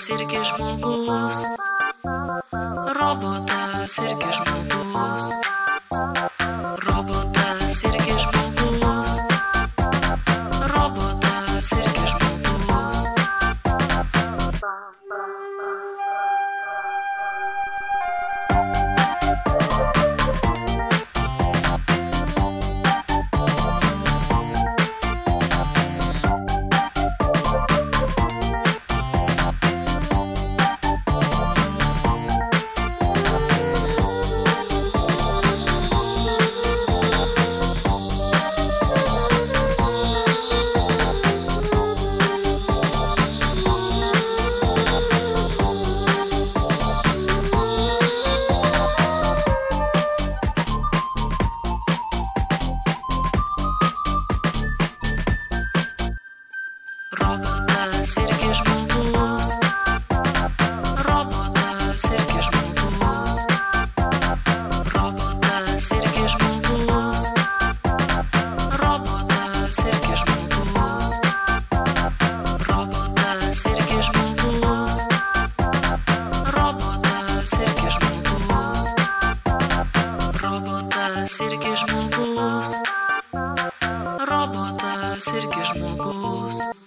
irgi žmogus. Robotas irgi žmogus. Robotas irgi žmogus. Robotas irgi žmogus. Robotas irgi žmogus. Robotas irgi žmogus. Robotas irgi žmogus. Robotas irgi žmogus. Robotas irgi žmogus. Robotas irgi žmogus. Robotas irgi žmogus. Robotas irgi žmogus.